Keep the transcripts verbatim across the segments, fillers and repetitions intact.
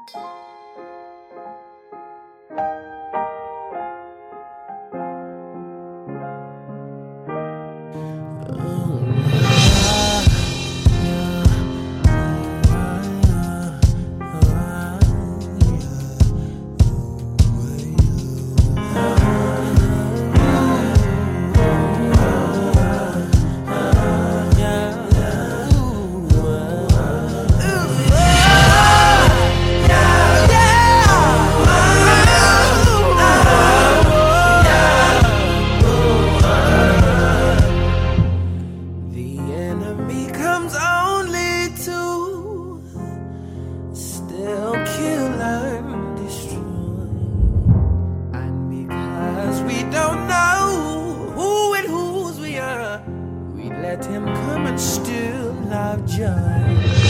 Let him come and steal our joy.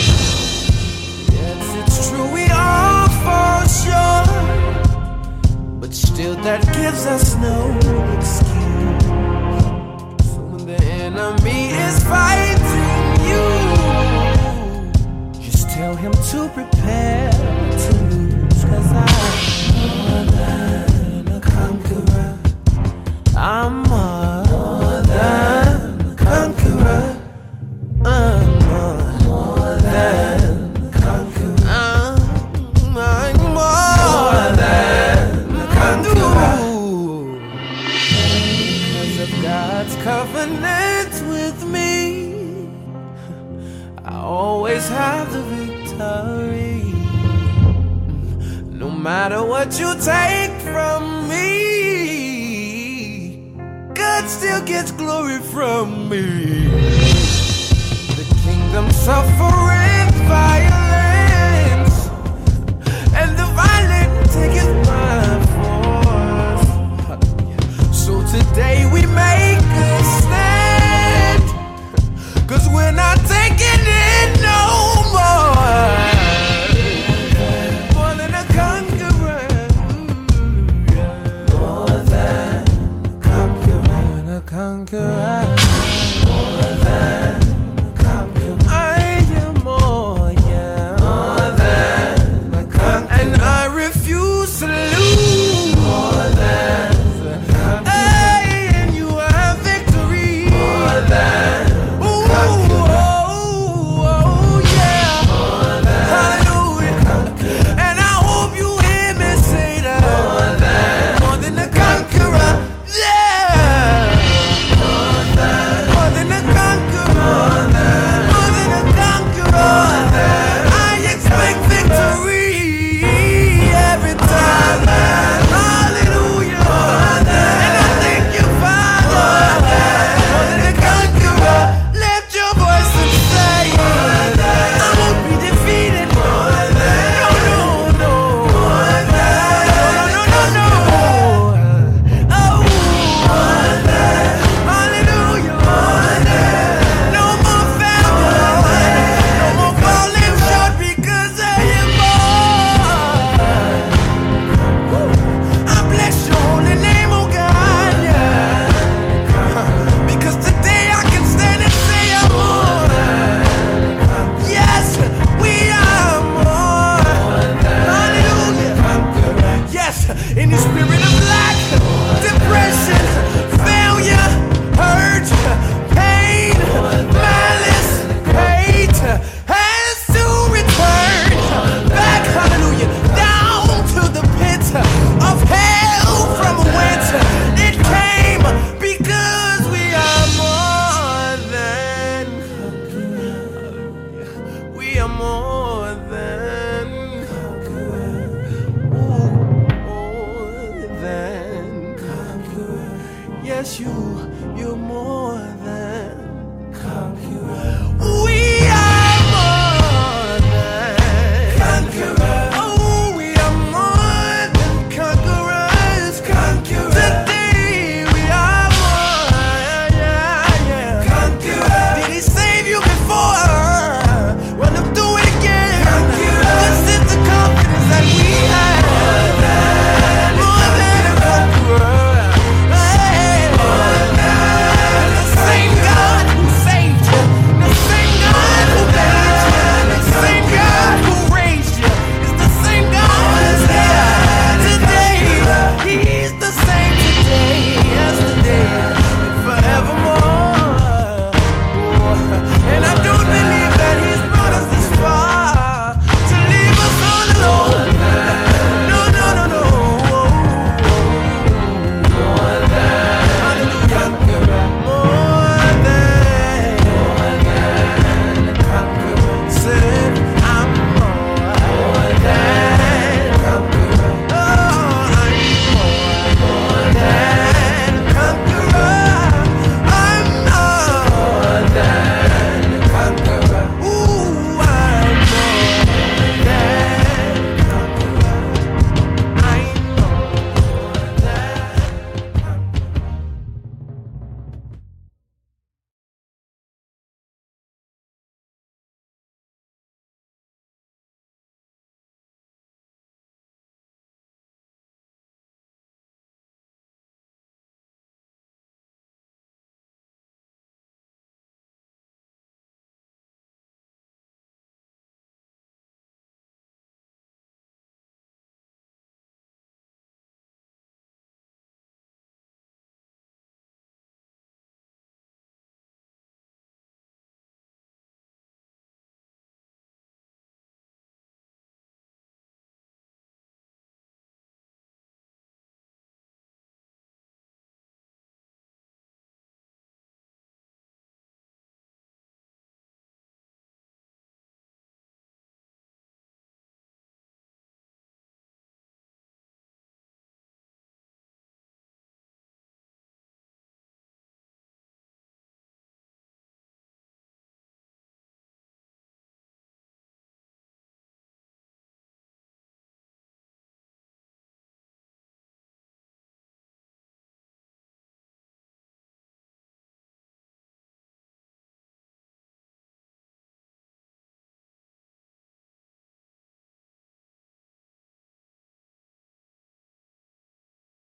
Yes, it's true, we all fall short, but still that gives us no excuse. So when the enemy is fighting you, just tell him to prepare to lose. 'Cause I'm more than a conqueror. I'm more than a conqueror. I'm more than a conqueror. I'm more than a conqueror. Because of God's covenant with me, I always have the victory. No matter what you take from me, God still gets glory from me. The kingdom suffering fire.